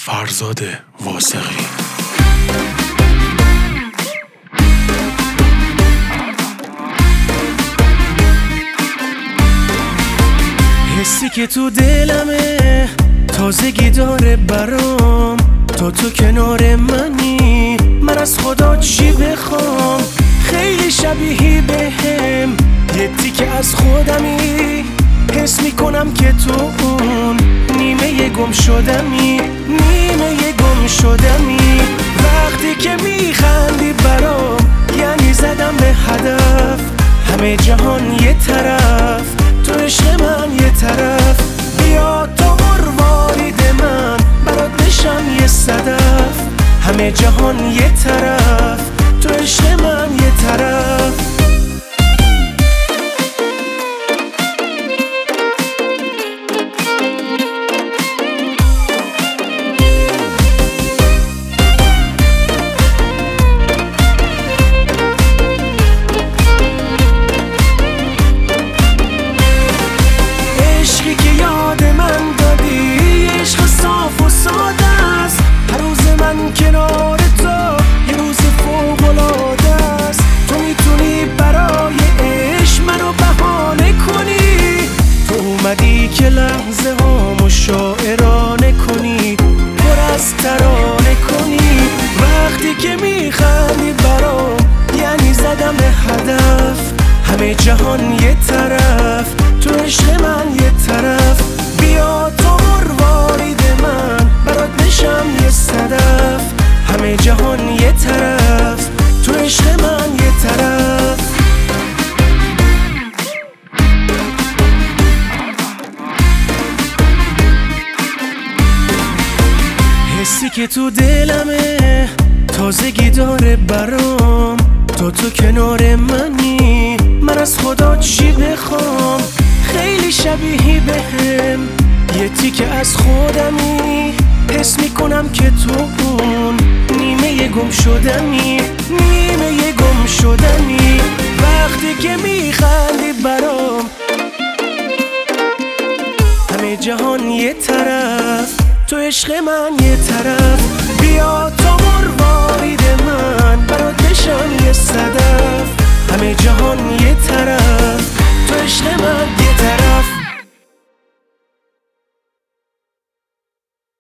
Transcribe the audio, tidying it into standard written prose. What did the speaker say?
فرزاد واسقی. حسی که تو دلمه تازگی داره برام، تو کنار منی، من از خدا چی بخوام؟ خیلی شبیهی بهم، یه تیکه از خودمی، حس میکنم که تو اون نیمه گم شدمی، نیمه گم شدمی. وقتی که میخندی برام یعنی زدم به هدف، همه جهان یه طرف، تو عشق من یه طرف. بیا تو مروارید من، برات بشم یه صدف، همه جهان یه طرف، تو عشق من یه طرف. کنار تو یه روز فوق‌العاده است، تو میتونی برای عشق منو بهانه کنی، تو اومدی که لحظه هامو شاعرانه کنی، پر از ترانه کنی. وقتی که میخندی برام یعنی زدم به هدف، همه جهان یه طرف، تو عشق من یه طرف. بیا تو مروارید من، برات بشم یه صدف، همه جهان یه طرف، تو عشق من یه طرف. حسی که تو دلمه تازگی داره برام، تو کنار منی، من از خدا چی بخوام؟ خیلی شبیهی بهم، یه تیکه از خودمی، حس میکنم که تو اون نیمه گم شدمی، نیمه گم شدمی. وقتی که میخندی برام همه جهان یه طرف، تو عشق من یه طرف. بیا